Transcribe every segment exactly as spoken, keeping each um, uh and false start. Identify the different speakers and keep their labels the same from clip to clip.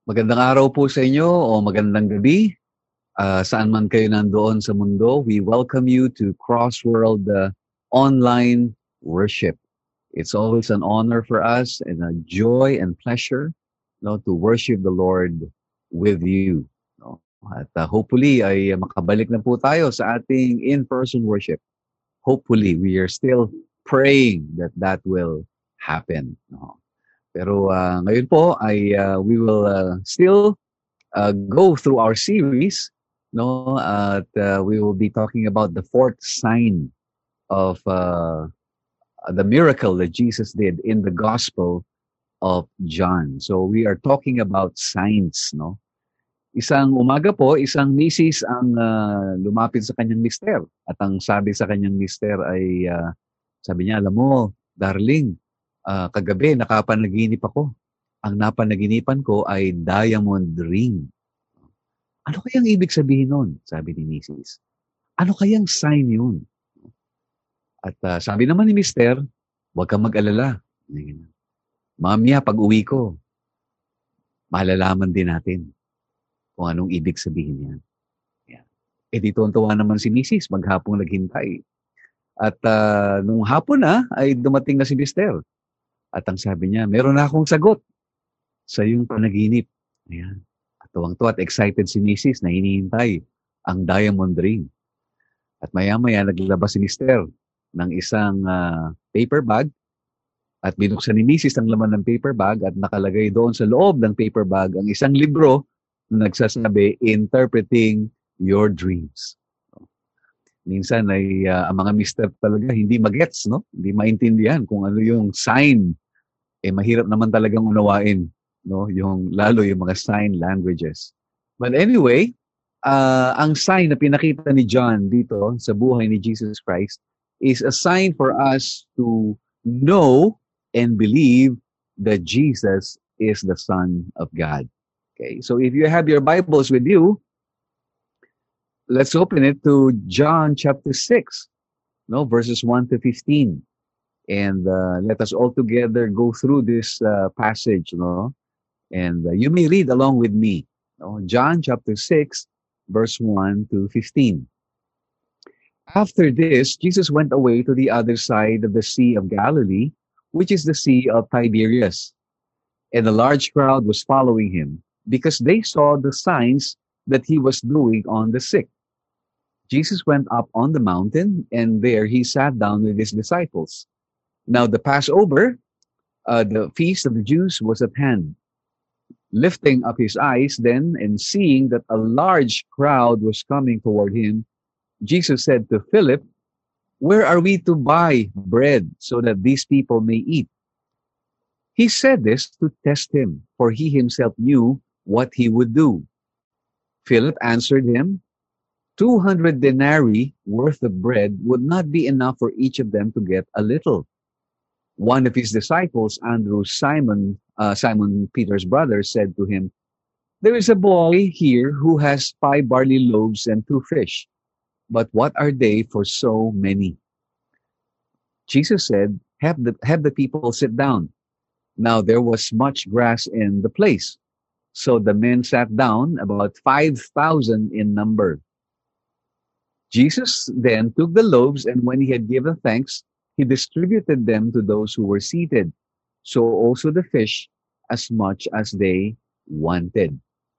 Speaker 1: Magandang araw po sa inyo o magandang gabi. Ah, saan man kayo nandoon sa mundo, we welcome you to Crossworld uh, Online Worship. It's always an honor for us and a joy and pleasure, no, to worship the Lord with you. No? At uh, hopefully ay makabalik na po tayo sa ating in-person worship. Hopefully, we are still praying that that will happen. No? Pero uh, ngayon po ay uh, we will uh, still uh, go through our series, no? At uh, we will be talking about the fourth sign of uh, the miracle that Jesus did in the Gospel of John. So we are talking about signs, no? Isang umaga po, isang misis ang uh, lumapit sa kanyang mister. At ang sabi sa kanyang mister ay, uh, sabi niya, alam mo, darling, uh, kagabi nakapanaginip ako. Ang napanaginipan ko ay diamond ring. Ano kayang ibig sabihin nun? Sabi ni misis. Ano kayang sign yun? At uh, sabi naman ni mister, huwag kang mag-alala. Mamaya, pag uwi ko, malalaman din natin kung anong ibig sabihin yan. Yan. E di tuwan-tuwa naman si misis, maghapong naghintay. At uh, nung hapon na, ay dumating na si mister. At ang sabi niya, meron na akong sagot sa iyong panaginip. Ayan. At tuwang-tuwa at excited si misis na hinihintay ang diamond ring. At maya-maya naglabas si mister ng isang uh, paper bag at binuksan ni misis ang laman ng paper bag at nakalagay doon sa loob ng paper bag ang isang libro na nagsasabi, Interpreting Your Dreams. Minsan ay uh, ang mga mister talaga hindi magets, no? Hindi maintindihan kung ano yung sign. Eh mahirap naman talagang unawain, no? Yung lalo yung mga sign languages. But anyway, uh, ang sign na pinakita ni John dito sa buhay ni Jesus Christ is a sign for us to know and believe that Jesus is the Son of God. Okay, so if you have your Bibles with you, let's open it to John chapter six, no, verses one to fifteen. And uh, let us all together go through this uh, passage, no? And uh, you may read along with me. No? John chapter six, verse one to fifteen. After this, Jesus went away to the other side of the Sea of Galilee, which is the Sea of Tiberias. And a large crowd was following him, because they saw the signs that he was doing on the sick. Jesus went up on the mountain, and there he sat down with his disciples. Now the Passover, uh, the feast of the Jews, was at hand. Lifting up his eyes then, and seeing that a large crowd was coming toward him, Jesus said to Philip, "Where are we to buy bread so that these people may eat?" He said this to test him, for he himself knew what he would do. Philip answered him, Two hundred denarii worth of bread would not be enough for each of them to get a little. One of his disciples, Andrew, Simon, uh, Simon Peter's brother, said to him, There is a boy here who has five barley loaves and two fish. But what are they for so many? Jesus said, have the, have the people sit down. Now there was much grass in the place. So the men sat down, about five thousand in number. Jesus then took the loaves, and when he had given thanks, he distributed them to those who were seated. So also the fish, as much as they wanted.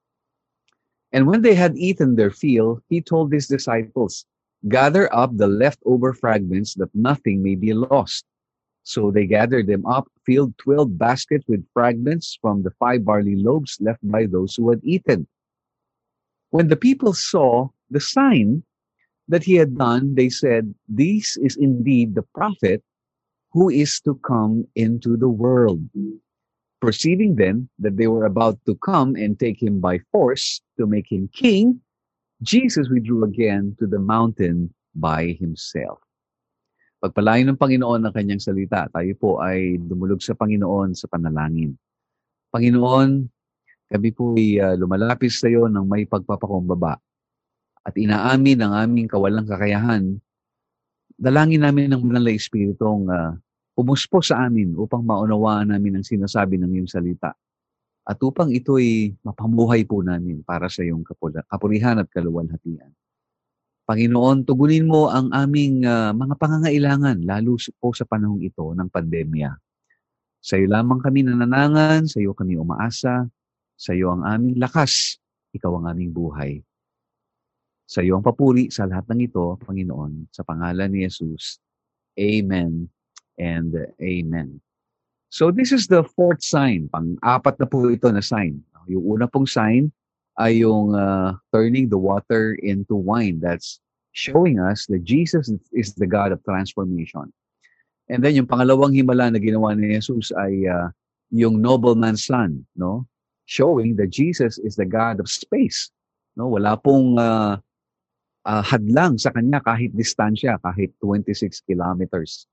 Speaker 1: And when they had eaten their fill, he told his disciples, Gather up the leftover fragments, that nothing may be lost. So they gathered them up, filled twelve baskets with fragments from the five barley loaves left by those who had eaten. When the people saw the sign that he had done, they said, This is indeed the prophet who is to come into the world. Perceiving then that they were about to come and take him by force to make him king, Jesus withdrew again to the mountain by himself. Pagpalain ng Panginoon ng kanyang salita, tayo po ay dumulog sa Panginoon sa panalangin. Panginoon, kami po ay uh, lumalapit sa iyo ng may pagpapakumbaba at inaamin ang aming kawalang kakayahan. Dalangin namin ng Banal na Espiritong uh, pumuspo sa amin upang maunawaan namin ang sinasabi ng iyong salita. at upang ito'y mapamuhay po namin para sa iyong kapula- kapurihan at kaluwalhatian. Panginoon, tugunin mo ang aming ah, mga pangangailangan, lalo s- po sa panahong ito ng pandemya. Sa iyo lamang kami nananangan, sa iyo kami umaasa, sa iyo ang aming lakas, ikaw ang aming buhay. Sa iyo ang papuri sa lahat ng ito, Panginoon, sa pangalan ni Jesus. Amen and amen. So this is the fourth sign. Pang-apat na po ito na sign. Yung una pong sign ay yung uh, turning the water into wine. That's showing us that Jesus is the God of transformation. And then yung pangalawang himala na ginawa ni Jesus ay uh, yung nobleman's son, no? Showing that Jesus is the God of space. No, wala pong uh, uh, hadlang sa kanya kahit distansya, kahit twenty-six kilometers.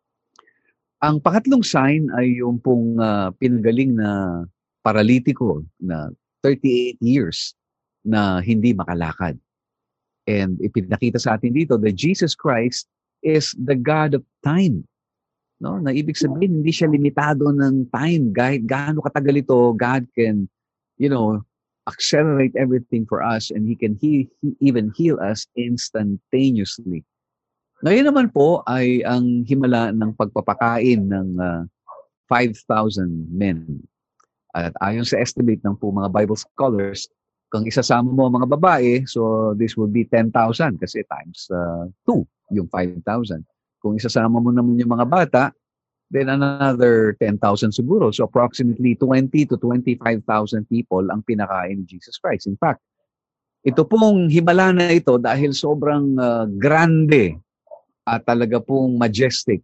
Speaker 1: Ang pangatlong sign ay yung pong uh, pinagaling na paralitiko na thirty-eight years na hindi makalakad. And ipinakita sa atin dito that Jesus Christ is the God of time. No, na ibig sabihin hindi siya limitado ng time. Kahit gaano katagal ito, God can, you know, accelerate everything for us and He can he, he even heal us instantaneously. Ngayon naman po ay ang himala ng pagpapakain ng uh, five thousand men. At ayon sa estimate ng po mga Bible scholars, kung isasama mo mga babae, so this would be ten thousand kasi times uh, two yung five thousand. Kung isasama mo naman yung mga bata, then another ten thousand siguro. So approximately twenty to twenty-five thousand people ang pinakain ni Jesus Christ. In fact, ito pong himala na ito dahil sobrang uh, grande at talaga pong majestic,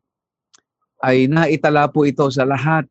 Speaker 1: ay naitala po ito sa lahat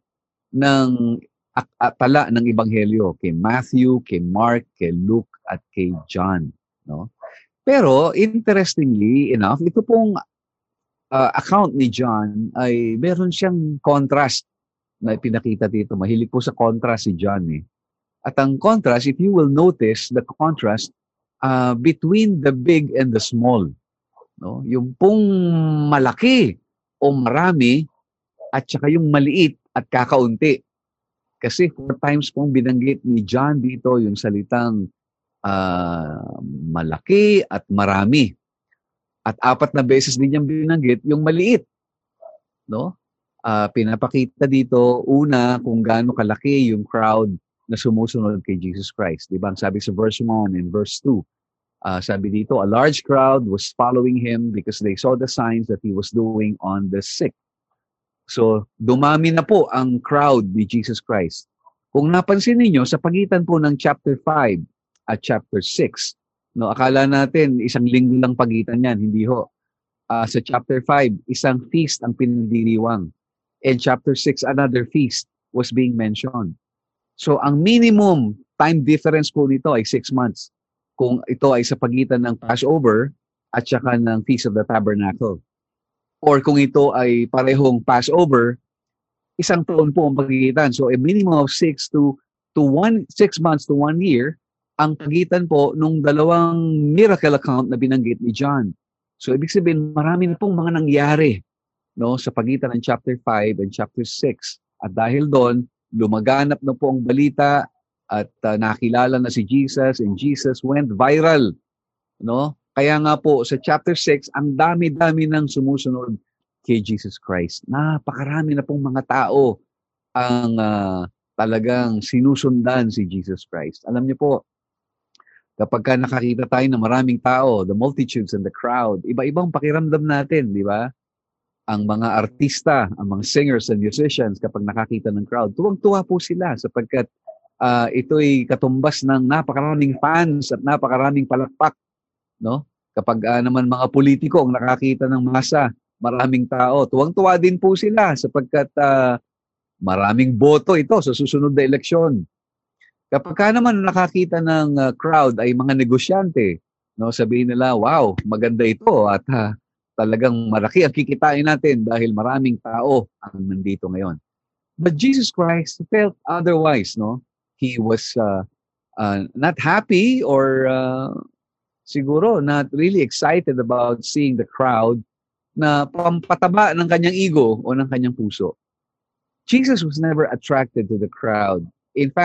Speaker 1: ng tala ng Ebanghelyo, kay Matthew, kay Mark, kay Luke, at kay John. No? Pero interestingly enough, ito pong uh, account ni John ay meron siyang contrast na pinakita dito. Mahilig po sa contrast si John eh. At ang contrast, if you will notice the contrast uh, between the big and the small. No? Yung pong malaki o marami at saka yung maliit at kakaunti. Kasi four times pong binanggit ni John dito yung salitang uh, malaki at marami. At apat na beses din niyang binanggit yung maliit. No? Uh, pinapakita dito, una, kung gaano kalaki yung crowd na sumusunod kay Jesus Christ. Diba? Sabi sa verse one and verse two, uh, sabi dito, a large crowd was following him because they saw the signs that he was doing on the sick. So, dumami na po ang crowd ni Jesus Christ. Kung napansin niyo sa pagitan po ng chapter five at chapter six, no, akala natin isang linggo lang pagitan yan, hindi ho. Uh, sa chapter five, isang feast ang pinagdiriwang. And chapter six, another feast was being mentioned. So, ang minimum time difference po nito ay six months. Kung ito ay sa pagitan ng Passover at saka ng Feast of the Tabernacle. Or kung ito ay parehong Passover, isang taon po ang pagitan. So a minimum of six to to one six months to one year ang pagitan po nung dalawang miracle account na binanggit ni John. So ibig sabihin marami na pong mga nangyari, no, sa pagitan ng chapter five and chapter six. At dahil doon, lumaganap na po ang balita at uh, nakilala na si Jesus and Jesus went viral, no? Kaya nga po, sa chapter six, ang dami-dami ng sumusunod kay Jesus Christ. Napakarami na pong mga tao ang uh, talagang sinusundan si Jesus Christ. Alam niyo po, kapag ka nakakita tayo ng maraming tao, the multitudes and the crowd, iba-ibang pakiramdam natin, di ba? Ang mga artista, ang mga singers and musicians, kapag nakakita ng crowd, tuwang-tuwa po sila sapagkat uh, ito'y katumbas ng napakaraming fans at napakaraming palakpak. No? Kapag uh, naman mga politiko ang nakakita ng masa, maraming tao, tuwang-tuwa din po sila sapagkat uh, maraming boto ito sa susunod na eleksyon. Kapag ka naman nakakita ng uh, crowd ay mga negosyante, no, sabihin nila, wow, maganda ito at uh, talagang malaki ang kikitain natin dahil maraming tao ang nandito ngayon. But Jesus Christ felt otherwise, no? He was uh, uh, not happy or uh, siguro not really excited about seeing the crowd na pampataba ng kanyang ego o ng kanyang puso. Jesus was never attracted to the crowd. In fact,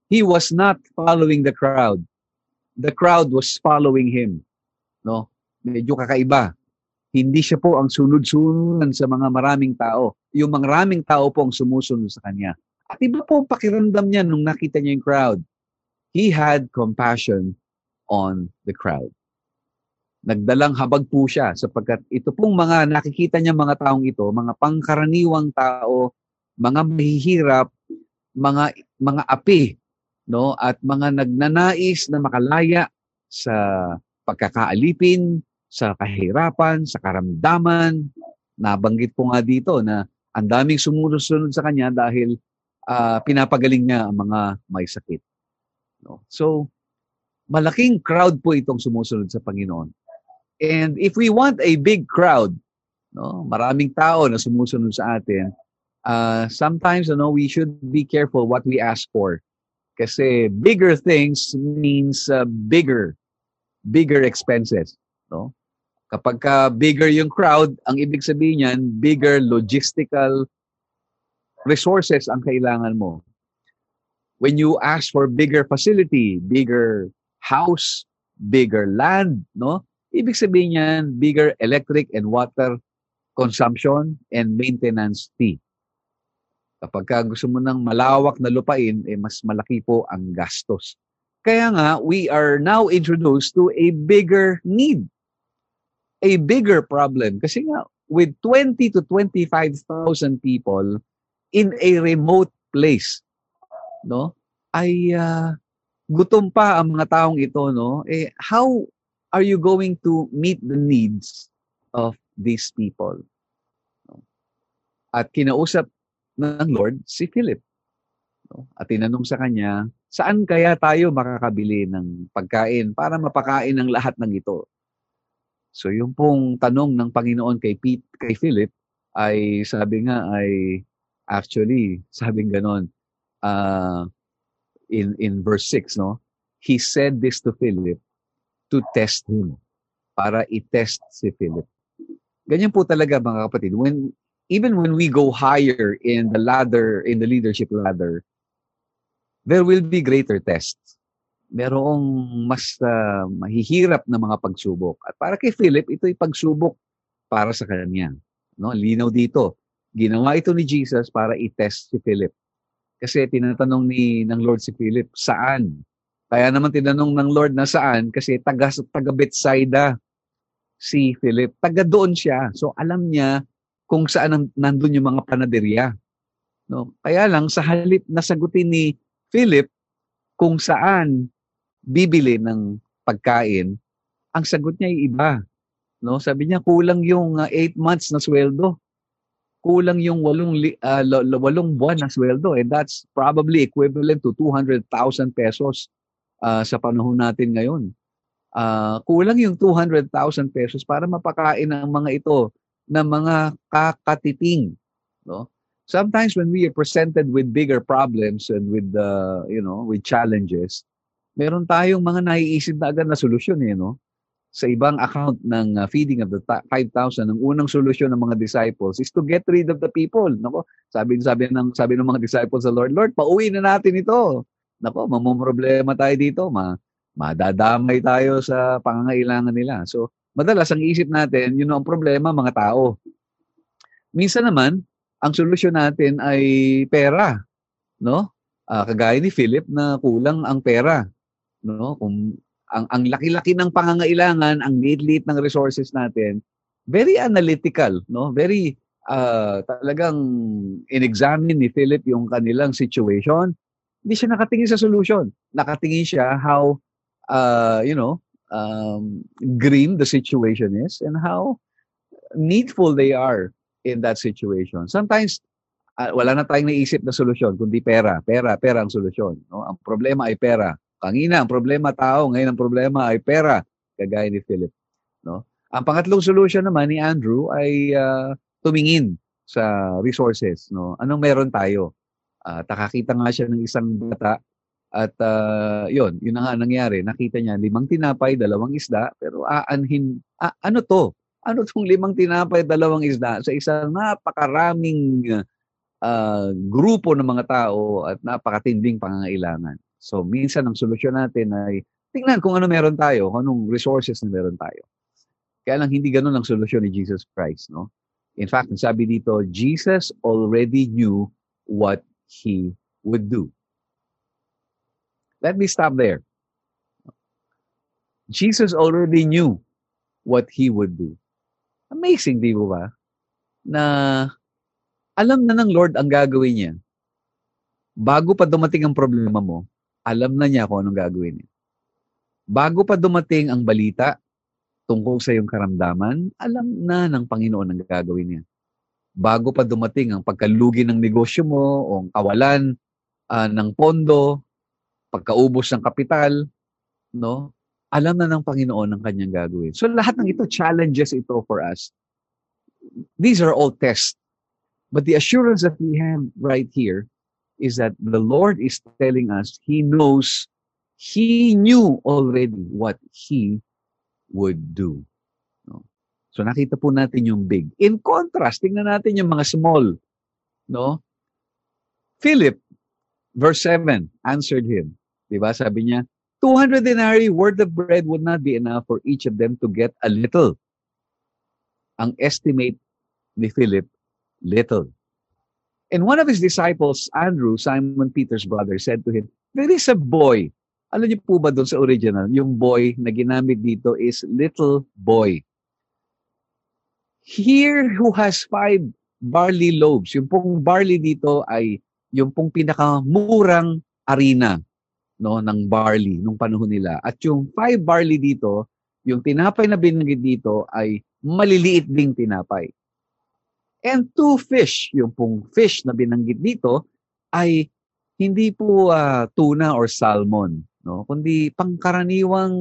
Speaker 1: He was not following the crowd. The crowd was following him. No? Medyo kakaiba. Hindi siya po ang sunod-sunod sa mga maraming tao. Yung mga maraming tao po ang sumusunod sa kanya. At iba po ang pakiramdam niya nung nakita niya yung crowd. He had compassion on the crowd. Nagdalang habag po siya sapagkat ito pong mga nakikita niya mga taong ito, mga pangkaraniwang tao, mga mahihirap, mga mga api, no, at mga nagnanais na makalaya sa pagkakaalipin, sa kahirapan, sa karamdaman. Nabanggit po nga dito na ang daming sumusunod sa kanya dahil uh, pinapagaling niya ang mga may sakit. No? So, malaking crowd po itong sumusunod sa Panginoon. And if we want a big crowd, no, maraming tao na sumusunod sa atin, uh, sometimes you know, we should be careful what we ask for. Kasi bigger things means uh, bigger, bigger expenses. No? Kapag ka bigger yung crowd, ang ibig sabihin niyan, bigger logistical resources ang kailangan mo. When you ask for bigger facility, bigger house, bigger land, no? Ibig sabihin niyan, bigger electric and water consumption and maintenance fee. Kapag ka gusto mo ng malawak na lupain, eh mas malaki po ang gastos. Kaya nga, we are now introduced to a bigger need. A bigger problem. Kasi nga, with twenty to twenty-five thousand people in a remote place, no? Ay uh, gutom pa ang mga taong ito, no? Eh, how are you going to meet the needs of these people? No? At kinausap ng Lord si Philip. No? At tinanong sa kanya, saan kaya tayo makakabili ng pagkain para mapakain ang lahat ng ito? So yung pong tanong ng Panginoon kay Pete, kay Philip ay sabi nga ay actually sabing ganon uh, in in verse six, no? He said this to Philip to test him, para i-test si Philip. Ganyan po talaga mga kapatid. When even when we go higher in the ladder, in the leadership ladder, there will be greater tests. Merong mas uh, mahihirap na mga pagsubok. At para kay Philip, ito'y pagsubok para sa kanya. No? Linaw dito. Ginawa ito ni Jesus para i-test si Philip. Kasi tinatanong ni ng Lord si Philip, saan? Kaya naman tinanong ng Lord na saan? Kasi taga, taga Bethsaida si Philip. Taga doon siya. So alam niya kung saan nandun yung mga panaderya. No? Kaya lang, sa halip na sagutin ni Philip kung saan bibili ng pagkain, ang sagot niya ay iba. No? Sabi niya, kulang yung uh, eight months na sweldo. Kulang yung walong, uh, walong buwan na sweldo. And that's probably equivalent to two hundred thousand pesos uh, sa panahon natin ngayon. Uh, kulang yung two hundred thousand pesos para mapakain ang mga ito ng mga kakatiting. No? Sometimes when we are presented with bigger problems and with, uh, you know, with challenges, meron tayong mga naiisip na agad na solusyon eh, no? Sa ibang account ng uh, feeding of the five thousand, ang unang solusyon ng mga disciples is to get rid of the people. Nako, sabi sabi ng sabi ng mga disciples sa Lord, Lord, pauwi na natin ito. Nako, mamomroblema tayo dito, ma madadamay tayo sa pangangailangan nila. So, madalas ang isip natin, yun ang problema, mga tao. Minsan naman, ang solusyon natin ay pera, no? Uh, kagaya ni Philip na kulang ang pera. No, kung ang ang laki-laki ng pangangailangan, ang liit-liit ng resources natin, very analytical, no? Very uh, talagang in-examine ni Philip yung kanilang situation. Hindi siya nakatingin sa solution. Nakatingin siya how uh, you know, um, grim the situation is and how needful they are in that situation. Sometimes uh, wala na tayong naisip na solusyon kundi pera, pera, pera ang solusyon, no? Ang problema ay pera. Kanina, ang problema tao, ngayon ang problema ay pera, kagaya ni Philip. No? Ang pangatlong solution naman ni Andrew ay uh, tumingin sa resources. No? Anong meron tayo? Uh, nakakita nga siya ng isang bata at uh, yun, yun na nga nangyari. Nakita niya limang tinapay, dalawang isda, pero aanhin, ah, ano to? Ano tong limang tinapay, dalawang isda sa isang napakaraming uh, grupo ng mga tao at napakatinding pangangailangan? So, minsan ang solusyon natin ay tingnan kung ano meron tayo, kung anong resources na meron tayo. Kaya lang hindi ganun ang solusyon ni Jesus Christ, no? In fact, sabi dito, Jesus already knew what He would do. Let me stop there. Jesus already knew what He would do. Amazing, di ba? Na alam na ng Lord ang gagawin niya. Bago pa dumating ang problema mo, alam na niya kung anong gagawin niya. Bago pa dumating ang balita tungkol sa iyong karamdaman, alam na ng Panginoon ang gagawin niya. Bago pa dumating ang pagkalugi ng negosyo mo o ang kawalan uh, ng pondo, pagkaubos ng kapital, no? Alam na ng Panginoon ang kanyang gagawin. So lahat ng ito, challenges ito for us. These are all tests. But the assurance that we have right here is that the Lord is telling us He knows, He knew already what He would do. No? So nakita po natin yung big. In contrast, tingnan natin yung mga small. No? Philip, verse seven, answered him. Diba? Sabi niya, two hundred denarii worth of bread would not be enough for each of them to get a little. Ang estimate ni Philip, little. And one of his disciples, Andrew, Simon Peter's brother, said to him, there is a boy. Alam niyo po ba doon sa original, yung boy na ginamit dito is little boy. Here who has five barley loaves. Yung pong barley dito ay yung pong pinakamurang arena, no, ng barley nung panahon nila. At yung five barley dito, yung tinapay na binanggit dito ay maliliit ding tinapay. And two fish, yung pong fish na binanggit dito ay hindi po uh, tuna or salmon, no, kundi pangkaraniwang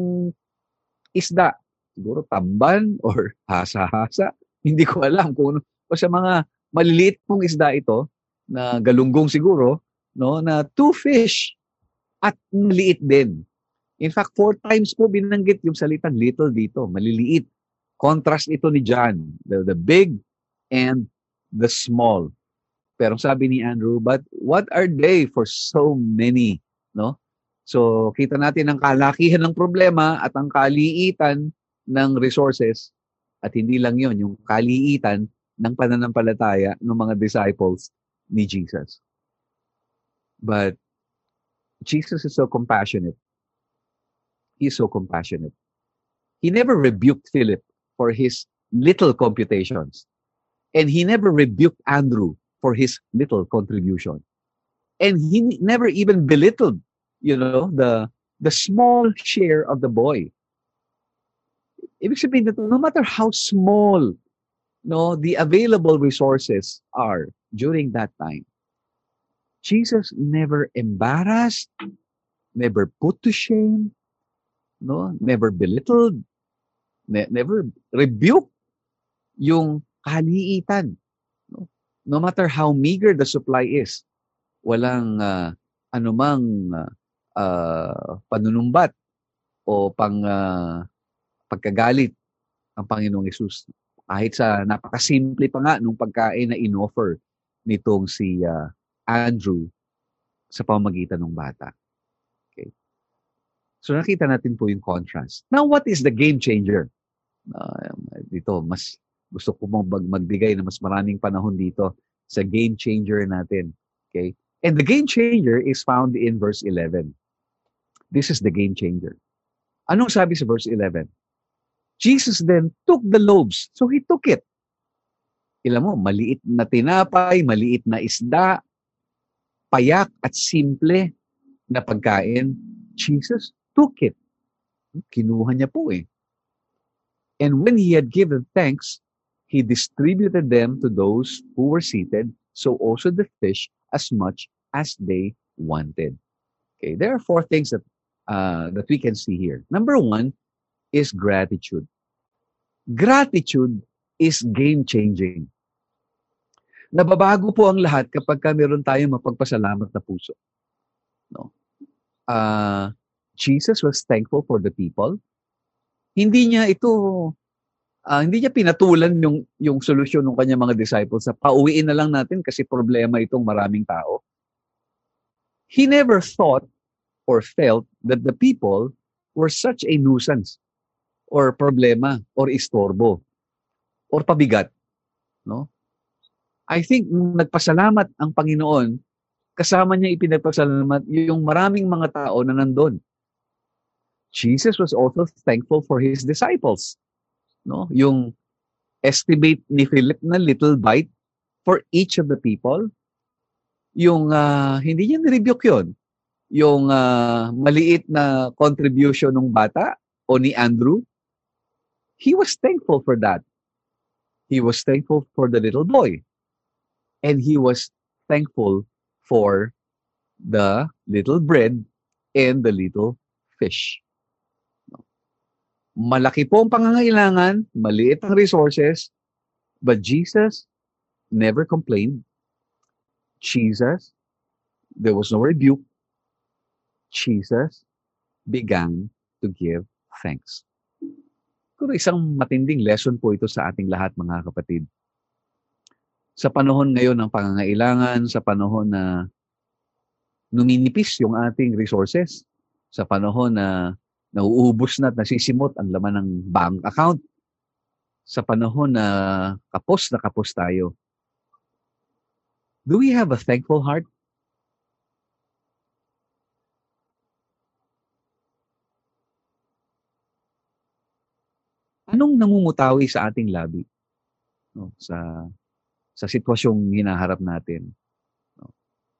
Speaker 1: isda. Siguro tamban or hasa-hasa. Hindi ko alam kung ano. O sa mga maliliit pong isda ito, na galunggong siguro, no, na two fish at maliit din. In fact, four times po binanggit yung salitang little dito, maliliit. Contrast ito ni John, the, the big and the small. Pero sabi ni Andrew, but what are they for so many? No? So, kita natin ang kalakihan ng problema at ang kaliitan ng resources. At hindi lang yon, yung kaliitan ng pananampalataya ng mga disciples ni Jesus. But Jesus is so compassionate. He is so compassionate. He never rebuked Philip for his little computations. And he never rebuked Andrew for his little contribution. And he never even belittled, you know, the the small share of the boy. Ibig sabihin na no matter how small, no, the available resources are during that time, Jesus never embarrassed, never put to shame, no, never belittled, ne- never rebuked yung kaliitan. No? No matter how meager the supply is, walang uh, anumang uh, uh, panunumbat o pang uh, pagkagalit ang Panginoong Hesus. Kahit sa napakasimple pa nga nung pagkain na inoffer nitong si uh, Andrew sa pamamagitan ng bata. Okay. So nakita natin po yung contrast. Now, what is the game changer? Uh, dito, mas gusto ko mong magbigay na mas maraming panahon dito sa game changer natin. Okay? And the game changer is found in verse eleven. This is the game changer. Anong sabi sa verse eleven? Jesus then took the loaves. So he took it. Ilan mo, maliit na tinapay, maliit na isda, payak at simple na pagkain. Jesus took it. Kinuha niya po eh. And when he had given thanks, he distributed them to those who were seated, so also the fish as much as they wanted. Okay, there are four things that uh, that we can see here. Number one is gratitude. Gratitude is game-changing. Nababago po ang lahat kapag ka meron tayong mapagpasalamat na puso. No? Uh, Jesus was thankful for the people. Hindi niya ito, uh, hindi niya pinatulan yung, yung solusyon ng kanyang mga disciples sa pauwiin na lang natin kasi problema itong maraming tao. He never thought or felt that the people were such a nuisance or problema or istorbo or pabigat, no? I think nung nagpasalamat ang Panginoon, kasama niya ipinagpasalamat yung maraming mga tao na nandun. Jesus was also thankful for his disciples, no? Yung estimate ni Philip na little bite for each of the people, yung uh, hindi niya nirebuke yun, yung uh, maliit na contribution ng bata o ni Andrew, he was thankful for that. He was thankful for the little boy. And he was thankful for the little bread and the little fish. Malaki po ang pangangailangan, maliit ang resources, but Jesus never complained. Jesus, there was no rebuke. Jesus began to give thanks. Kung isang matinding lesson po ito sa ating lahat, mga kapatid. Sa panahon ngayon ng pangangailangan, sa panahon na numinipis yung ating resources, sa panahon na nauubos na at nasisimot ang laman ng bank account, sa panahon na kapos na kapos tayo, do we have a thankful heart? Anong namumutawi sa ating labi? No, sa sa sitwasyong hinaharap natin. No?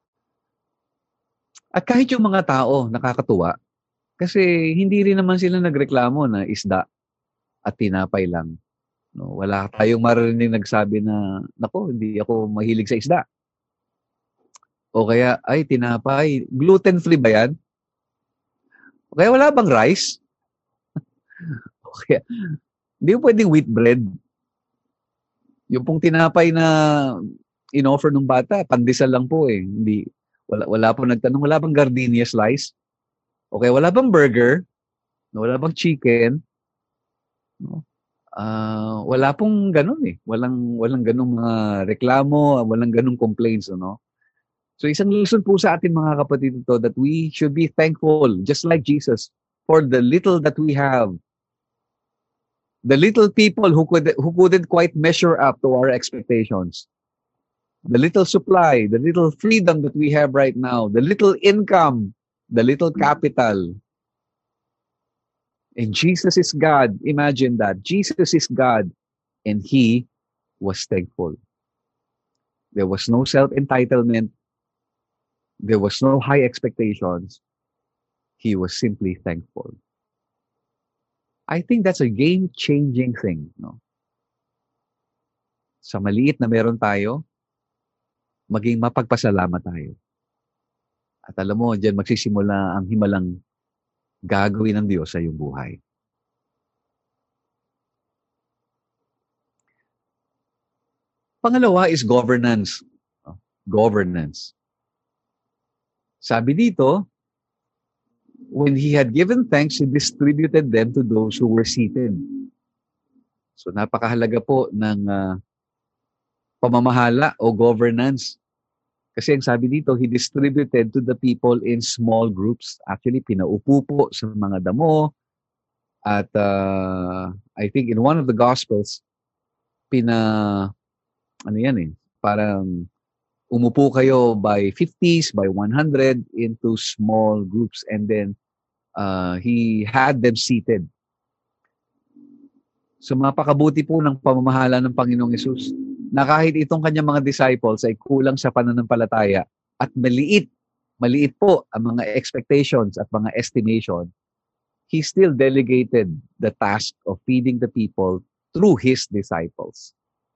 Speaker 1: At kahit yung mga tao, nakakatuwa, kasi hindi rin naman sila nagreklamo na isda at tinapay lang. No, wala tayong marinig nagsabi na, nako, hindi ako mahilig sa isda. O kaya, ay, tinapay, gluten-free ba yan? O kaya wala bang rice? O kaya, hindi mo pwedeng wheat bread. Yung pong tinapay na in-offer ng bata, pandesal lang po eh. Hindi, wala, wala po nagtanong, wala bang gardenia slice? O kaya wala bang burger? Wala bang chicken? No? Uh, wala pong ganun eh. Walang, walang ganung mga reklamo, walang ganung complaints. No? So isang lesson po sa atin mga kapatid ito that we should be thankful, just like Jesus, for the little that we have. The little people who could who couldn't quite measure up to our expectations. The little supply, the little freedom that we have right now, the little income, the little capital. And Jesus is God. Imagine that. Jesus is God. And he was thankful. There was no self-entitlement. There was no high expectations. He was simply thankful. I think that's a game-changing thing. No? Sa maliit na meron tayo, maging mapagpasalamat tayo. At alam mo, dyan magsisimula ang himalang gagawin ng Diyos sa iyong buhay. Pangalawa is governance. Governance. Sabi dito, when he had given thanks, he distributed them to those who were seated. So napakahalaga po ng uh, pamamahala o governance. Kasi ang sabi dito, he distributed to the people in small groups. Actually, pinaupo po sa mga damo. At uh, I think in one of the Gospels, pina, ano yan eh, parang umupo kayo by fifties, by one hundred into small groups, and then uh, he had them seated. So mapakabuti po ng pamamahala ng Panginoong Hesus na kahit itong kanyang mga disciples ay kulang sa pananampalataya at maliit, maliit po ang mga expectations at mga estimation, he still delegated the task of feeding the people through his disciples.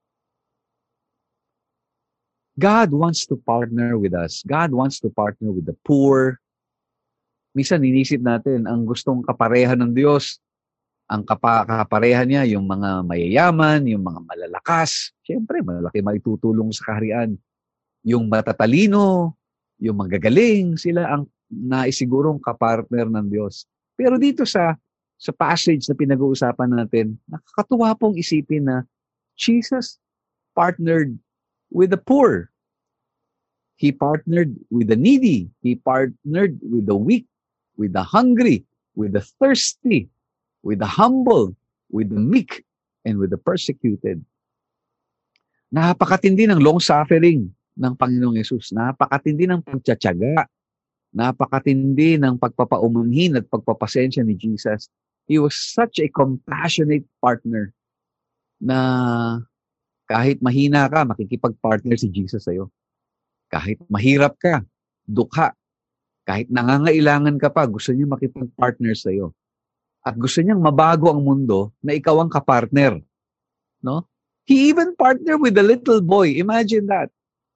Speaker 1: God wants to partner with us. God wants to partner with the poor. Minsan inisip natin, ang gustong kaparehan ng Diyos, ang kapa- kaparehan niya, yung mga mayayaman, yung mga malalakas. Siyempre, malaki maitutulong sa kaharian. Yung matatalino, yung magagaling, sila ang naisigurong kapartner ng Diyos. Pero dito sa, sa passage na pinag-uusapan natin, nakakatuwa pong isipin na Jesus partnered with the poor. He partnered with the needy. He partnered with the weak. with the hungry, with the thirsty, with the humble, with the meek, and with the persecuted. Napakatindi ng long-suffering ng Panginoong Yesus. Napakatindi ng pagtsatsaga. Napakatindi ng pagpapaumanhin at pagpapasensya ni Jesus. He was such a compassionate partner na kahit mahina ka, makikipag-partner si Jesus sa'yo. Kahit mahirap ka, dukha, kahit nangangailangan ka pa, gusto niya makipag-partner sa'yo. At gusto niyang mabago ang mundo na ikaw ang kapartner. No? He even partnered with the little boy. Imagine that.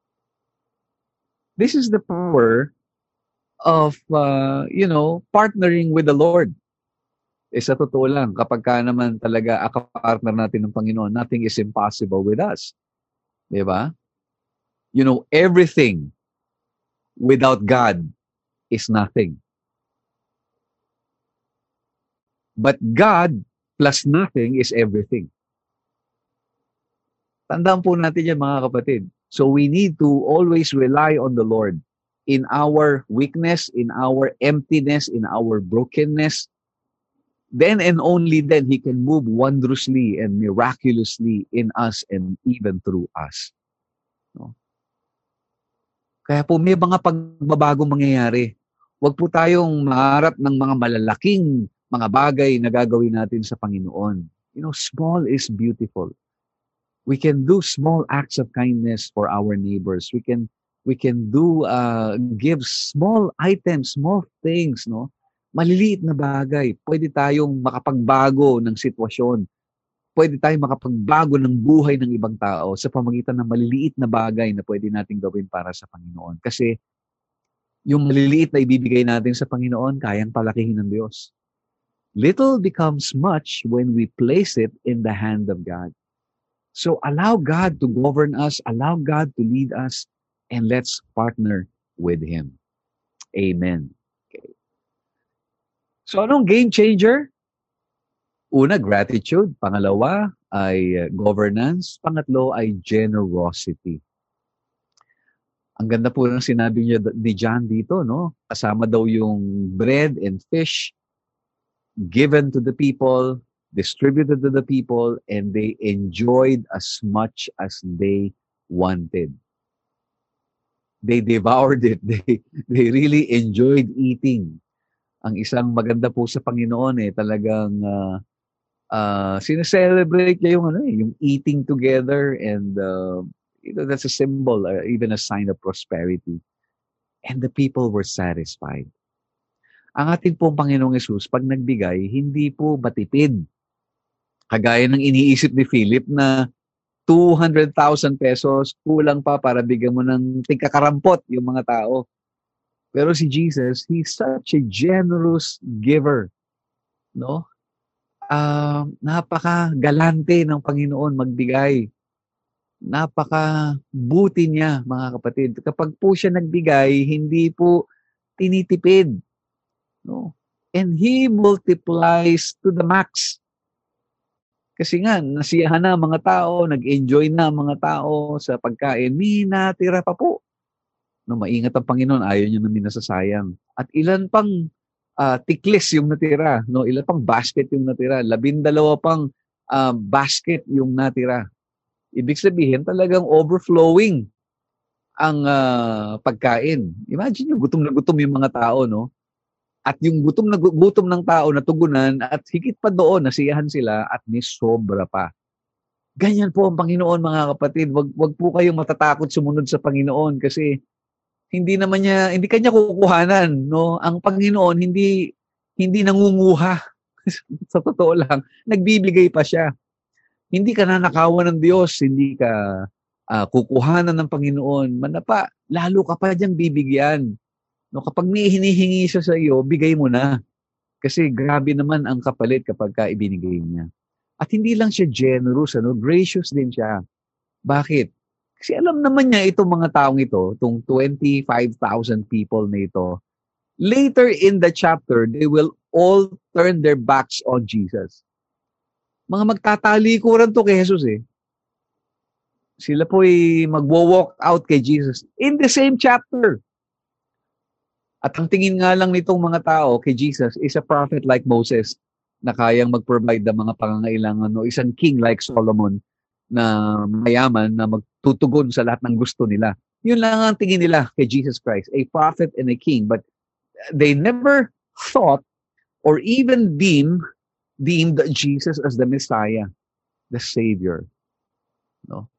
Speaker 1: This is the power of, uh, you know, partnering with the Lord. Eh, sa totoo lang, kapag ka naman talaga akapartner natin ng Panginoon, nothing is impossible with us. Diba? You know, everything without God is nothing. But God plus nothing is everything. Tandaan po natin yan, mga kapatid. So we need to always rely on the Lord in our weakness, in our emptiness, in our brokenness. Then and only then He can move wondrously and miraculously in us and even through us. No? Kaya po may mga pagbabagong mangyayari. Huwag po tayong maharap ng mga malalaking mga bagay na gagawin natin sa Panginoon. You know, small is beautiful. We can do small acts of kindness for our neighbors. We can we can do uh, give small items, small things, no? Maliliit na bagay. Pwede tayong makapagbago ng sitwasyon. Pwede tayong makapagbago ng buhay ng ibang tao sa pamamagitan ng maliliit na bagay na pwede nating gawin para sa Panginoon. Kasi yung maliliit na ibibigay natin sa Panginoon, kayang palakihin ng Diyos. Little becomes much when we place it in the hand of God. So allow God to govern us, allow God to lead us, and let's partner with Him. Amen. Okay. So anong game changer? Una, gratitude. Pangalawa ay uh, governance. Pangatlo ay generosity. Ang ganda po ng sinabi niya ni John dito, no? Kasama daw yung bread and fish given to the people, distributed to the people, and they enjoyed as much as they wanted. They devoured it. They, they really enjoyed eating. Ang isang maganda po sa Panginoon eh, talagang uh, uh, sineselebrate niya yung, ano, eh, yung eating together, and uh, you know, that's a symbol, uh, even a sign of prosperity. And the people were satisfied. Ang ating pong Panginoong Yesus, pag nagbigay, hindi po matipid. Kagaya ng iniisip ni Philip na two hundred thousand pesos, kulang pa para bigyan mo ng tingkakarampot yung mga tao. Pero si Jesus, He's such a generous giver. No? Uh, napaka-galante ng Panginoon magbigay. Napaka-buti niya, mga kapatid. Kapag po siya nagbigay, hindi po tinitipid. No? And He multiplies to the max. Kasi nga, nasiyahan na mga tao, nag-enjoy na mga tao sa pagkain, may natira pa po. No, maingat ang Panginoon, ayaw niya namin nasasayang. At ilan pang uh, tiklis yung natira, no? Ilan pang basket yung natira, labindalawa pang uh, basket yung natira. Ibig sabihin, talagang overflowing ang uh, pagkain. Imagine nyo, gutom na gutom yung mga tao, no? At yung gutom na gutom ng tao natugunan, at higit pa doon, nasiyahan sila at may sobra pa. Ganyan po ang Panginoon, mga kapatid. Wag, wag po kayong matatakot sumunod sa Panginoon kasi hindi naman niya, hindi kanya kukuhanan, no? Ang Panginoon hindi hindi nangunguha. Sa totoo lang, nagbibigay pa siya. Hindi ka nanakawan ng Diyos, hindi ka uh, kukuhanan ng Panginoon. Manapa, lalo ka pa diyang bibigyan. No, kapag may hinihingi siya sa iyo, bigay mo na. Kasi grabe naman ang kapalit kapag ka ibinigay niya. At hindi lang siya generous, ano, gracious din siya. Bakit? Kasi alam naman niya itong mga taong ito, itong twenty-five thousand people na ito, later in the chapter, they will all turn their backs on Jesus. Mga magtatalikuran to kay Jesus eh. Sila po ay magwo-walk out kay Jesus in the same chapter. At ang tingin nga lang nitong mga tao kay Jesus is a prophet like Moses na kayang mag-provide ng mga pangangailangan, o isang king like Solomon na mayaman na magtutugon sa lahat ng gusto nila. Yun lang ang tingin nila kay Jesus Christ, a prophet and a king. But they never thought or even deemed, deemed Jesus as the Messiah, the Savior. No?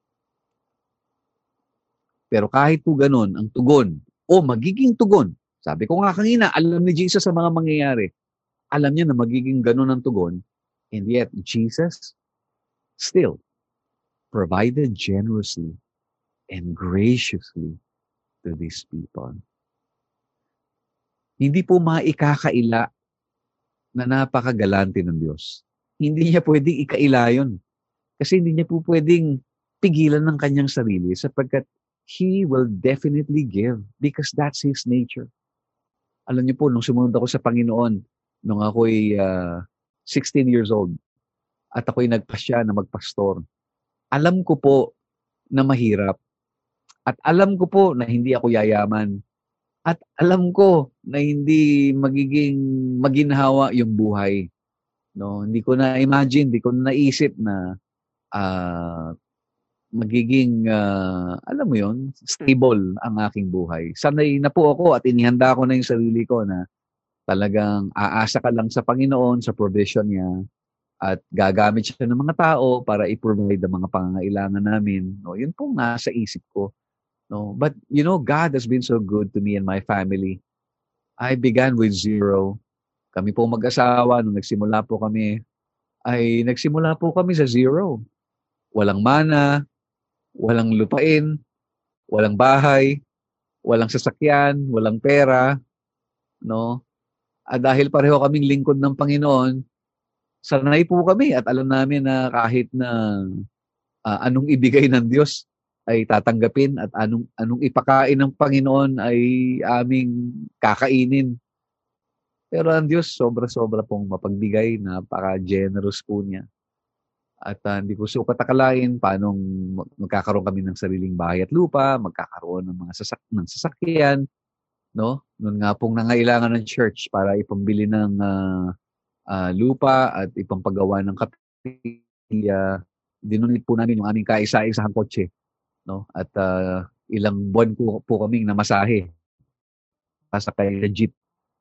Speaker 1: Pero kahit po ganun, ang tugon, o magiging tugon, sabi ko nga kanina, alam ni Jesus ang mga mangyayari. Alam niya na magiging ganun ang tugon, and yet Jesus still provided generously and graciously to these people. Hindi po maikakaila na napakagalante ng Diyos. Hindi niya pwedeng ikaila yun. Kasi hindi niya po pwedeng pigilan ng kanyang sarili sapagkat He will definitely give because that's His nature. Alam niyo po, nung sumunod ako sa Panginoon, nung ako'y uh, sixteen years old, at ako'y nagpasya na magpastor, alam ko po na mahirap. At alam ko po na hindi ako yayaman. At alam ko na hindi magiging maginhawa yung buhay. No, hindi ko na imagine, hindi ko na naisip na uh, magiging, uh, alam mo yun, stable ang aking buhay. Sanay na po ako at inihanda ko na yung sarili ko na talagang aasa ka lang sa Panginoon, sa provision niya, at gagamit siya ng mga tao para i-provide ang mga pangangailangan namin. No, yun pong nasa isip ko. No, but you know, God has been so good to me and my family. I began with zero. Kami po mag-asawa, nung nagsimula po kami, ay nagsimula po kami sa zero. Walang mana, walang lupain, walang bahay, walang sasakyan, walang pera, no? At dahil pareho kaming lingkod ng Panginoon, sanay po kami at alam namin na kahit na uh, anong ibigay ng Diyos ay tatanggapin at anong anong ipakain ng Panginoon ay aming kakainin. Pero ang Diyos sobra-sobra pong mapagbigay, napaka-generous po niya. At uh, hindi ko sukat akalain paano magkakaroon kami ng sariling bahay at lupa, magkakaroon ng mga sasak ng sasakyan, no? Noon nga pong nangailangan ng church para ipambili ng uh, uh, lupa at ipampagawa ng kapilya, dinunit po namin yung aming kaisa-isahang kotse, no? At uh, ilang buwan po, po kaming namasahe pasakay sa jeep.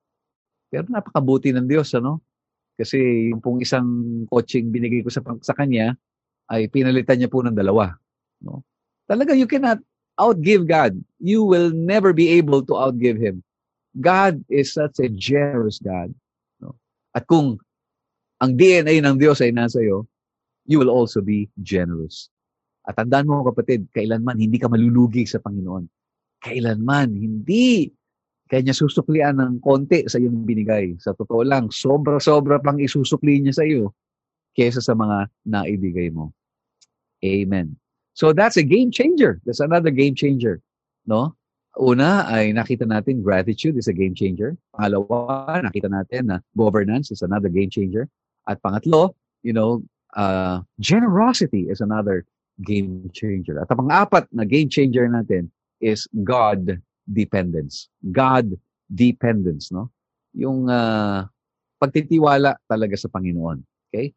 Speaker 1: Pero napakabuti ng Diyos, ano? Kasi yung pong isang coaching binigay ko sa, sa kanya, ay pinalitan niya po ng dalawa. No? Talaga, you cannot outgive God. You will never be able to outgive Him. God is such a generous God. No? At kung ang D N A ng Diyos ay nasa iyo, you will also be generous. At tandaan mo, kapatid, kailanman hindi ka malulugi sa Panginoon. Kailanman hindi kanya susuklian ng konti sa iyong binigay. Sa totoo lang, sobra-sobra pang isusukli niya sa iyo kesa sa mga naibigay mo. Amen. So that's a game changer. That's another game changer. No? Una ay nakita natin gratitude is a game changer. Pangalawa, nakita natin na governance is another game changer. At pangatlo, you know, uh, generosity is another game changer. At ang pang-apat na game changer natin is God dependence. God dependence, no? Yung uh, pagtitiwala talaga sa Panginoon. Okay?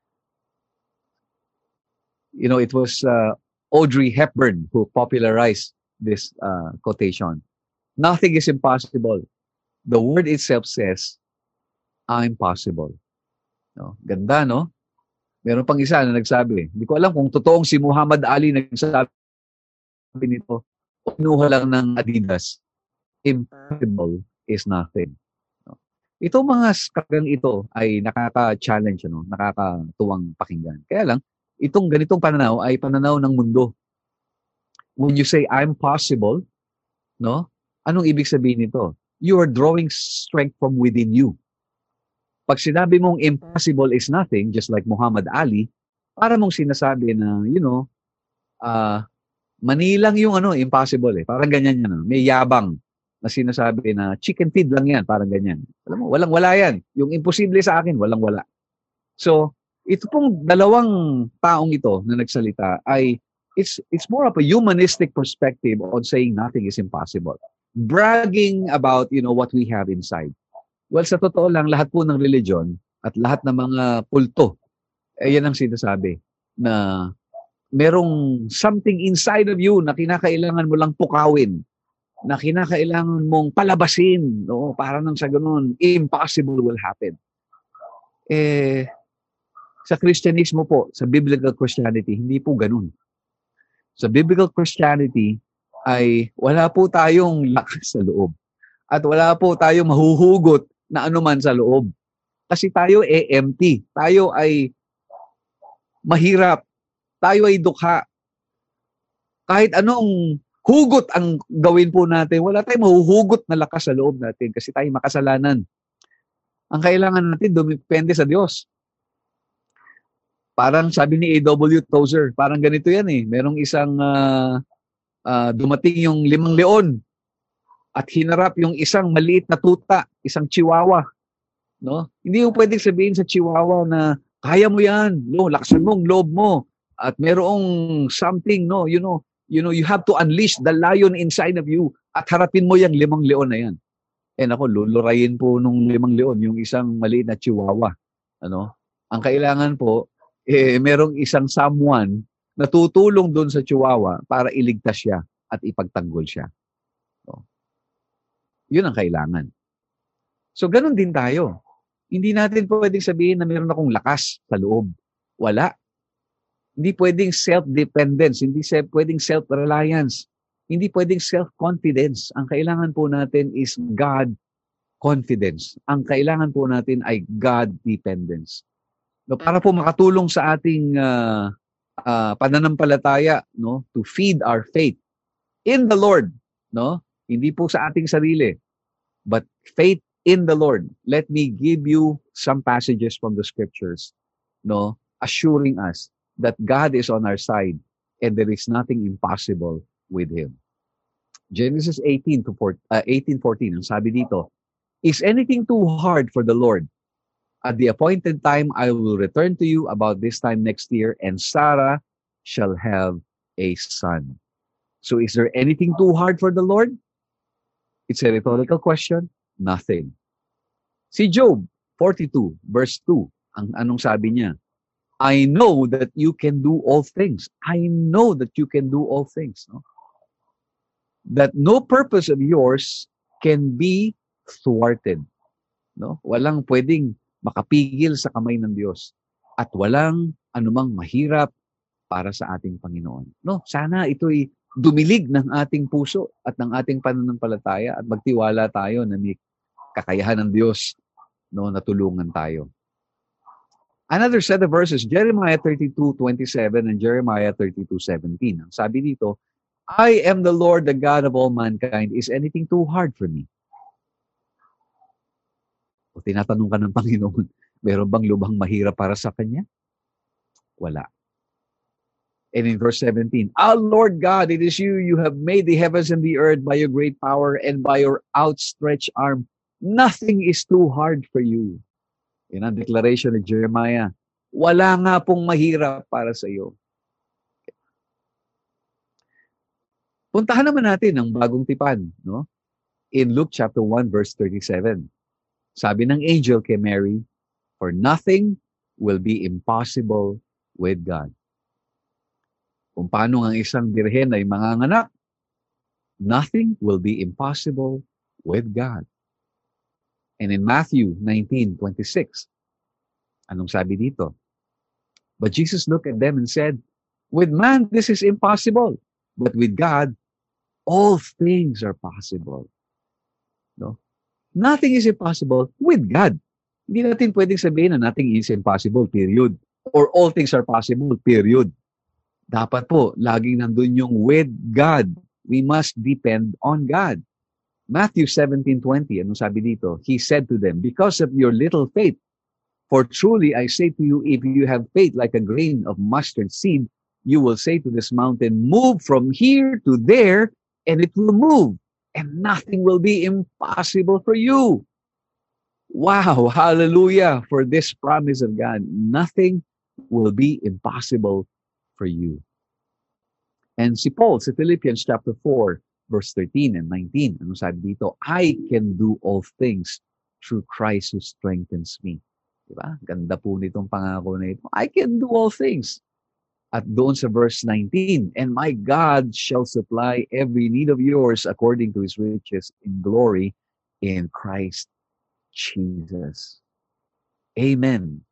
Speaker 1: You know, it was uh, Audrey Hepburn who popularized this uh, quotation. Nothing is impossible. The word itself says, I'm possible. No? Ganda, no? Meron pang isa na nagsabi, hindi ko alam kung totoong si Muhammad Ali nagsabi nito, kinuha lang ng Adidas, impossible is nothing. No? Itong mga kagang ito ay nakaka-challenge, no? Nakakatuwang pakinggan. Kaya lang, itong ganitong pananaw ay pananaw ng mundo. When you say, I'm possible, no? Anong ibig sabihin nito? You are drawing strength from within you. Pag sinabi mong impossible is nothing, just like Muhammad Ali, para mong sinasabi na, you know, ah, uh, manilang yung ano, impossible eh. Parang ganyan yan. No? May yabang na sinasabi na chicken feed lang yan. Parang ganyan. Alam mo, walang-wala yan. Yung imposible sa akin, walang-wala. So, ito pong dalawang taong ito na nagsalita ay it's it's more of a humanistic perspective on saying nothing is impossible. bragging about, you know, what we have inside. Well, sa totoo lang, lahat po ng religion at lahat ng mga kulto, eh, yan ang sinasabi na merong something inside of you na kinakailangan mo lang pukawin, na kinakailangan mong palabasin, no? Para nang sa ganun, impossible will happen. Eh, sa Kristyanismo po, sa Biblical Christianity, hindi po ganun. Sa Biblical Christianity, ay wala po tayong lakas sa loob. At wala po tayong mahuhugot na anuman sa loob. Kasi tayo ay empty. Tayo ay mahirap. Tayo ay dukha. Kahit anong hugot ang gawin po natin, wala tayong mahuhugot na lakas sa loob natin kasi tayo makasalanan. Ang kailangan natin, dumipende sa Diyos. Parang sabi ni A W Tozer, parang ganito yan eh. Merong isang uh, uh, dumating yung limang leon at hinarap yung isang maliit na tuta, isang chihuahua. No? Hindi mo pwedeng sabihin sa chihuahua na kaya mo yan, no, laksan mo ang loob mo at merong something, no, you know, you know, you have to unleash the lion inside of you at harapin mo yung limang leon na yan. Eh nako, lulurayin po nung limang leon yung isang maliit na chihuahua. Ano? Ang kailangan po, eh, merong isang someone na tutulong doon sa chihuahua para iligtas siya at ipagtanggol siya. So, yun ang kailangan. So, ganun din tayo. Hindi natin pwedeng sabihin na meron akong lakas sa loob. Wala. Hindi pwedeng self-dependence. Hindi pwedeng self-reliance. Hindi pwedeng self-confidence. Ang kailangan po natin is God-confidence. Ang kailangan po natin ay God-dependence. No, para po makatulong sa ating uh, uh, pananampalataya, no, to feed our faith in the Lord, no? Hindi po sa ating sarili, but faith in the Lord. Let me give you some passages from the scriptures, no, assuring us that God is on our side and there is nothing impossible with Him. Genesis eighteen to eighteen fourteen, ang sabi dito, is anything too hard for the Lord? At the appointed time, I will return to you about this time next year, and Sarah shall have a son. So is there anything too hard for the Lord? It's a rhetorical question. Nothing. Si Job forty-two, verse two, ang anong sabi niya? I know that you can do all things. I know that you can do all things. No? That no purpose of yours can be thwarted. No? Walang pwedeng makapigil sa kamay ng Diyos at walang anumang mahirap para sa ating Panginoon. No, sana ito'y dumilig ng ating puso at ng ating pananampalataya at magtiwala tayo na may kakayahan ng Diyos, no, na tulungan tayo. Another set of verses, Jeremiah thirty-two twenty-seven and Jeremiah thirty-two seventeen. Ang sabi dito, I am the Lord, the God of all mankind. Is anything too hard for me? O tinatanong ka ng Panginoon, meron bang lubhang mahirap para sa Kanya? Wala. And in verse seventeen, Our Lord God, it is you, you have made the heavens and the earth by your great power and by your outstretched arm. Nothing is too hard for you. Yan ang declaration ni Jeremiah. Wala nga pong mahirap para sa iyo. Puntahan naman natin ang bagong tipan, no? In Luke chapter one, verse thirty-seven. Sabi ng angel kay Mary, for nothing will be impossible with God. Kung paano ang isang birhen ay manganganak, nothing will be impossible with God. And in Matthew nineteen twenty-six, anong sabi dito? But Jesus looked at them and said, with man this is impossible, but with God all things are possible. No? Nothing is impossible with God. Hindi natin pwedeng sabihin na nothing is impossible, period. Or all things are possible, period. Dapat po, laging nandun yung with God. We must depend on God. Matthew seventeen twenty, anong sabi dito? He said to them, because of your little faith, for truly I say to you, if you have faith like a grain of mustard seed, you will say to this mountain, move from here to there, and it will move. And nothing will be impossible for you. Wow, hallelujah for this promise of God. Nothing will be impossible for you. And si Paul, sa Philippians chapter four, verse thirteen and nineteen. Ano sabi dito? I can do all things through Christ who strengthens me. Diba? Ganda po nitong pangako na ito. I can do all things. At doon sa verse nineteen, and my God shall supply every need of yours according to His riches in glory in Christ Jesus. Amen.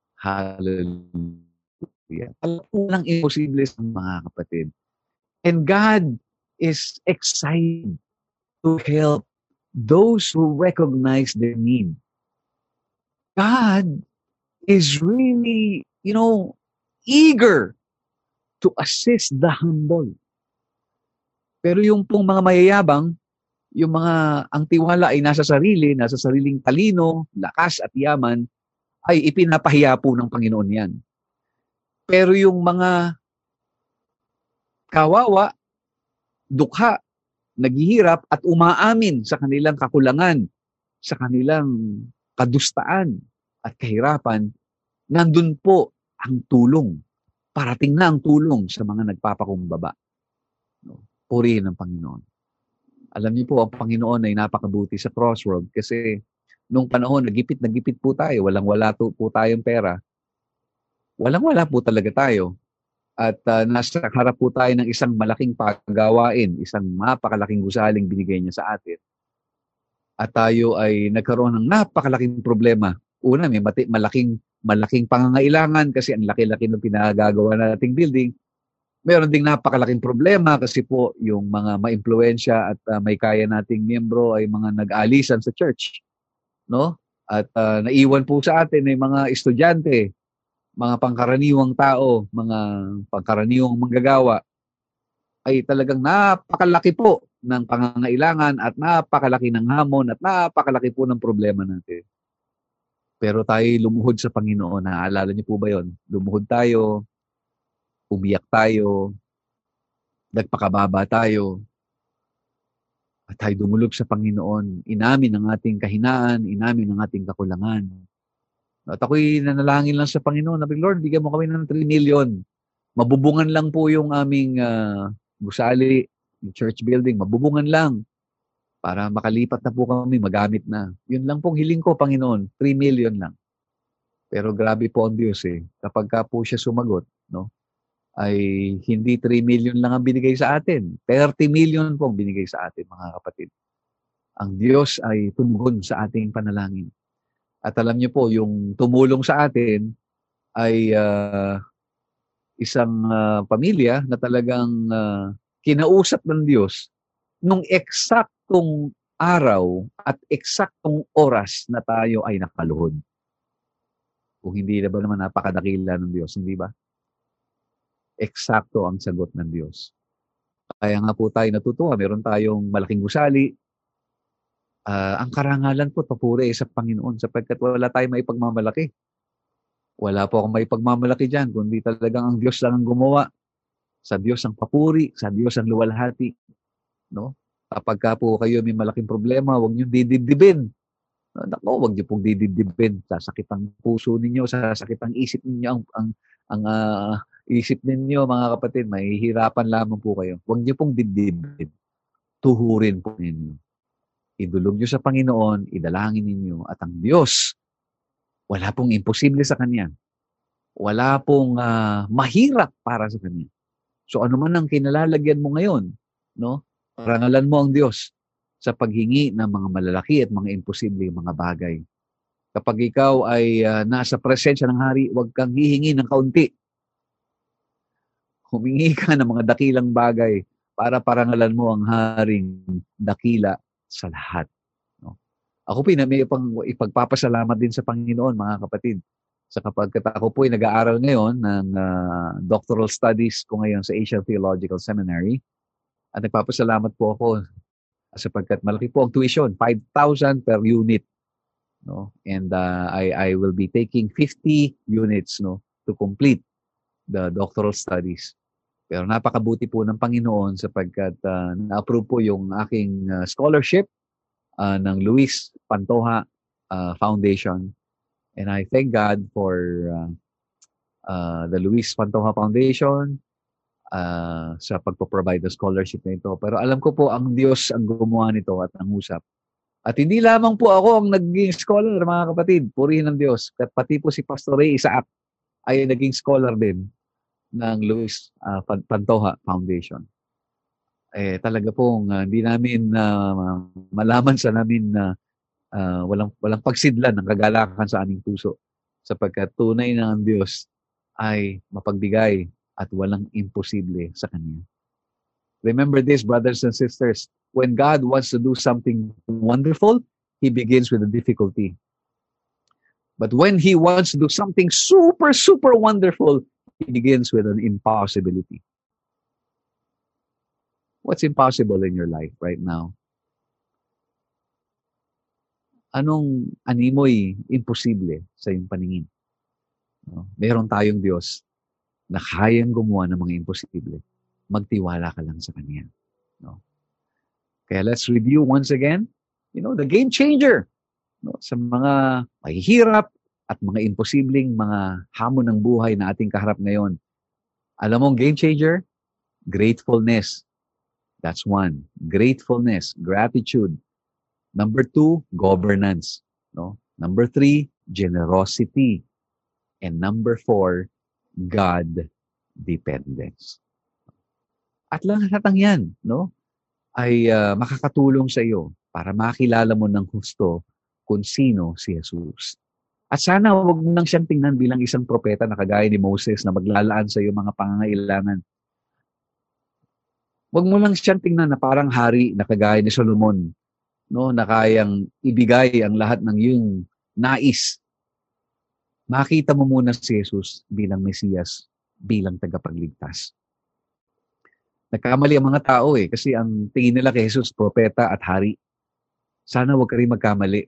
Speaker 1: Hallelujah. Walang imposible sa mga kapatid. And God is excited to help those who recognize their need. God is really, you know, eager to assist the humble. Pero yung pong mga mayayabang, yung mga, ang tiwala ay nasa sarili, nasa sariling talino, lakas at yaman, ay ipinapahiya po ng Panginoon yan. Pero yung mga kawawa, dukha, naghihirap at umaamin sa kanilang kakulangan, sa kanilang kadustaan at kahirapan, nandun po ang tulong. Parating na ang tulong sa mga nagpapakumbaba. No? Purihin ng Panginoon. Alam niyo po, ang Panginoon ay napakabuti sa Crossworld kasi nung panahon, nagipit, nagipit po tayo. Walang-wala po tayong pera. Walang-wala po talaga tayo. At uh, nasa harap po tayo ng isang malaking paggawain, isang napakalaking gusaling binigay niya sa atin. At tayo ay nagkaroon ng napakalaking problema. Una, may mati, malaking malaking pangangailangan kasi ang laki-laki ng pinagagawa nating building. Meron ding napakalaking problema kasi po yung mga maimpluwensya at uh, may kaya nating miyembro ay mga nag-alisan sa church, no? At uh, naiwan po sa atin ay mga estudyante, mga pangkaraniwang tao, mga pangkaraniwang manggagawa ay talagang napakalaki po ng pangangailangan at napakalaki ng hamon at napakalaki po ng problema natin. Pero tayo lumuhod sa Panginoon. Naaalala niyo po ba yon? Lumuhod tayo, umiyak tayo, nagpakababa tayo, at tayo dumulog sa Panginoon. Inamin ang ating kahinaan, inamin ang ating kakulangan. At ako'y nanalangin lang sa Panginoon, sabi, Lord, bigyan mo kami ng three million. Mabubungan lang po yung aming uh, gusali, yung church building, mabubungan lang. Para makalipat na po kami, magamit na. Yun lang pong hiling ko, Panginoon, three million lang. Pero grabe po ang Diyos eh. Kapag ka po siya sumagot, no, ay hindi three million lang ang binigay sa atin. thirty million po ang binigay sa atin, mga kapatid. Ang Diyos ay tumugon sa ating panalangin. At alam niyo po, yung tumulong sa atin ay uh, isang uh, pamilya na talagang uh, kinausap ng Diyos nung eksaktong araw at eksaktong oras na tayo ay nakaluhod. Kung hindi na ba naman napakadakila ng Diyos, hindi ba? Eksakto ang sagot ng Diyos. Kaya nga po tayo natutuwa, meron tayong malaking gusali. Uh, ang karangalan po, papuri sa Panginoon sapagkat wala tayong maipagmamalaki. Wala po akong maipagmamalaki dyan, kundi talagang ang Diyos lang ang gumawa. Sa Diyos ang papuri, sa Diyos ang luwalhati. No? Kapag ka po kayo may malaking problema, huwag niyo didibdibin. Nako, huwag niyo pong didibdibin. Sasakit ang puso ninyo, sasakit ang isip ninyo, ang, ang, ang uh, isip ninyo, mga kapatid, mahihirapan lamang po kayo. Huwag niyo pong didibdibin. Tuhurin po ninyo. Idulog niyo sa Panginoon, idalangin ninyo, at ang Diyos, wala pong imposible sa Kanya. Wala pong uh, mahirap para sa Kanya. So ano man ang kinalalagyan mo ngayon, no? Parangalan mo ang Diyos sa paghingi ng mga malalaki at mga imposible mga bagay. Kapag ikaw ay uh, nasa presensya ng Hari, huwag kang hihingi ng kaunti. Humingi ka ng mga dakilang bagay para parangalan mo ang Haring dakila sa lahat. No? Ako po, may ipang, ipagpapasalamat din sa Panginoon, mga kapatid. Sa kapag ako po ay nag-aaral ngayon ng uh, doctoral studies ko ngayon sa Asian Theological Seminary. At nagpapasalamat po ako sapagkat malaki po ang tuition, five thousand per unit. No? And uh, I, I will be taking fifty units, no, to complete the doctoral studies. Pero napakabuti po ng Panginoon sapagkat uh, na-approve po yung aking uh, scholarship uh, ng Luis Pantoja uh, Foundation. And I thank God for uh, uh, the Luis Pantoja Foundation. uh, sa pagpo-provide ng scholarship na ito. Pero alam ko po, ang Diyos ang gumawa nito at ang usap. At hindi lamang po ako ang naging scholar, mga kapatid. Purihin ng Diyos. At pati po si Pastor Ray Isaac ay naging scholar din ng Luis uh, Pantoja Foundation. Eh, talaga pong uh, hindi namin uh, malaman sa namin na uh, walang, walang pagsidlan ng kagalakan sa aming puso. Sapagkat tunay na ang Diyos ay mapagbigay at walang imposible sa Kanya. Remember this, brothers and sisters. When God wants to do something wonderful, He begins with a difficulty. But when He wants to do something super, super wonderful, He begins with an impossibility. What's impossible in your life right now? Anong animoy imposible sa iyong paningin? No? Meron tayong Diyos na kayang gumawa ng mga imposible. Magtiwala ka lang sa Kanya. No? Kaya let's review once again, you know, the game changer. No? Sa mga mahihirap at mga imposibleng mga hamon ng buhay na ating kaharap ngayon. Alam mo, game changer? Gratefulness. That's one. Gratefulness, gratitude. Number two, governance. No? Number three, generosity. And number four, God dependence. At lahat ng yan, no, ay uh, makakatulong sa iyo para makilala mo ng husto kung sino si Jesus. At sana huwag mo nang siyang tingnan bilang isang propeta na kagaya ni Moses na maglalaan sa iyo mga pangangailangan. Huwag mo lang siyang tingnan na parang hari na kagaya ni Solomon, no, na kayang ibigay ang lahat ng iyong nais. Makita mo muna si Jesus bilang Mesiyas, bilang tagapagligtas. Nagkamali ang mga tao eh, kasi ang tingin nila kay Jesus, propeta at hari. Sana huwag ka rin magkamali.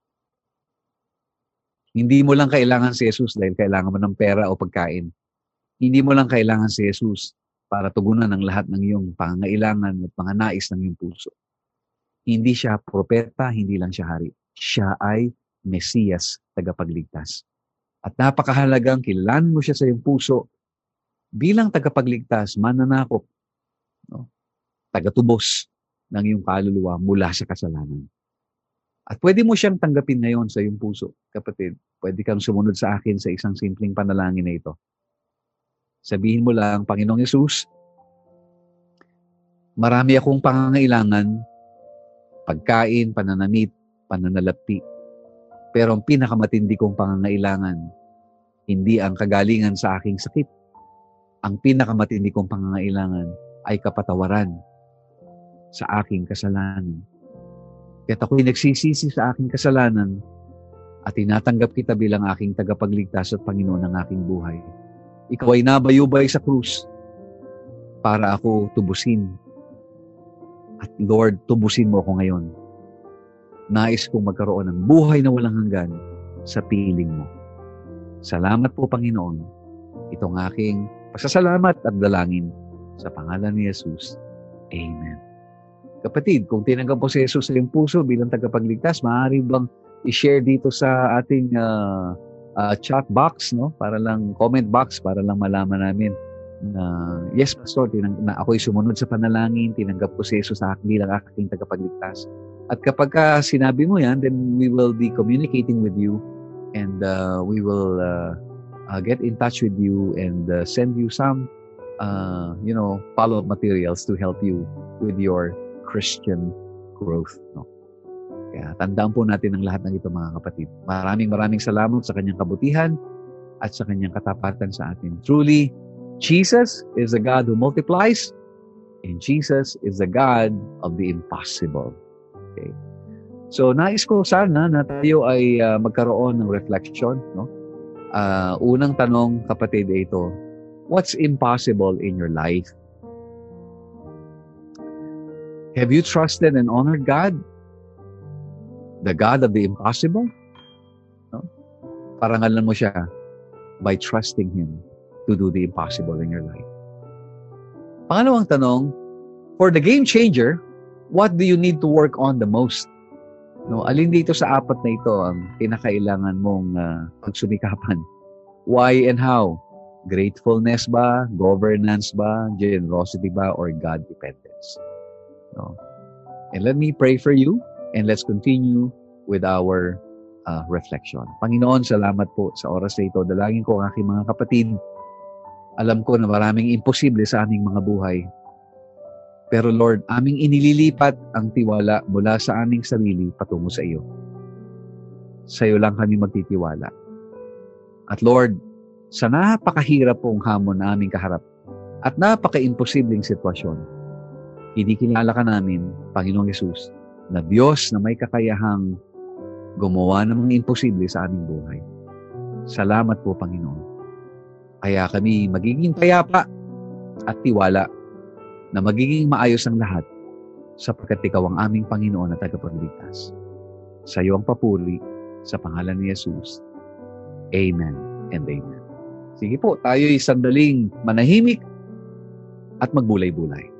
Speaker 1: Hindi mo lang kailangan si Jesus dahil kailangan mo ng pera o pagkain. Hindi mo lang kailangan si Jesus para tugunan ang lahat ng iyong pangangailangan at mga nais ng iyong puso. Hindi siya propeta, hindi lang siya hari. Siya ay Mesiyas, tagapagligtas. At napakahalagang kilalanin mo siya sa iyong puso bilang tagapagligtas, mananakop, no? Tagatubos ng iyong kaluluwa mula sa kasalanan. At pwede mo siyang tanggapin ngayon sa iyong puso. Kapatid, pwede kang sumunod sa akin sa isang simpleng panalangin na ito. Sabihin mo lang, Panginoong Yesus, marami akong pangangailangan, pagkain, pananamit, pananalapi. Pero ang pinakamatindi kong pangangailangan, hindi ang kagalingan sa aking sakit. Ang pinakamatindi kong pangangailangan ay kapatawaran sa aking kasalanan. Kaya't ako'y nagsisisi sa aking kasalanan at tinatanggap kita bilang aking tagapagligtas at Panginoon ng aking buhay. Ikaw ay nabayubay sa krus para ako tubusin. At Lord, tubusin mo ako ngayon. Nais kong magkaroon ng buhay na walang hanggan sa piling mo. Salamat po, Panginoon. Itong aking pasasalamat at dalangin sa pangalan ni Jesus. Amen. Kapatid, kung tinanggap po si Jesus sa iyong puso bilang tagapagligtas, maaari bang i-share dito sa ating uh, uh, chat box, no? Para lang, comment box, para lang malaman namin na, yes, Pastor, tinang- na ako'y sumunod sa panalangin, tinanggap ko si Jesus sa akin bilang aking tagapagligtas. At kapag ka sinabi mo yan, then we will be communicating with you and uh, we will uh, uh, get in touch with you and uh, send you some, uh, you know, follow-up materials to help you with your Christian growth. No? Kaya tandaan po natin ang lahat ng ito, mga kapatid. Maraming maraming salamat sa kanyang kabutihan at sa kanyang katapatan sa atin. Truly, Jesus is the God who multiplies and Jesus is the God of the impossible. Okay. So, nais ko sana na tayo ay uh, magkaroon ng reflection. No? Uh, unang tanong, kapatid, ay ito, what's impossible in your life? Have you trusted and honored God? The God of the impossible? No? Parangalan mo siya by trusting Him to do the impossible in your life. Pangalawang tanong, for the game changer, what do you need to work on the most? No, alin dito sa apat na ito ang pinakailangan mong uh, pagsumikapan? Why and how? Gratefulness ba? Governance ba? Generosity ba? Or God dependence? No? And let me pray for you and let's continue with our uh, reflection. Panginoon, salamat po sa oras na ito. Dalangin ko ang aking mga kapatid. Alam ko na maraming imposible sa aming mga buhay. Pero Lord, aming inililipat ang tiwala mula sa aming sarili patungo sa iyo. Sa iyo lang kami magtitiwala. At Lord, sa napakahirap pong hamon na aming kaharap at napaka-imposibleng sitwasyon, kinikilala ka namin, Panginoong Yesus, na Diyos na may kakayahang gumawa ng mga imposible sa aming buhay. Salamat po, Panginoon. Kaya kami magiging payapa at tiwala na magiging maayos ang lahat sapagkat ikaw ang aming Panginoon at tagapagligtas. Sa iyo ang papuri sa pangalan ni Jesus. Amen and amen. Sige po, tayo'y sandaling manahimik at magbulay-bulay.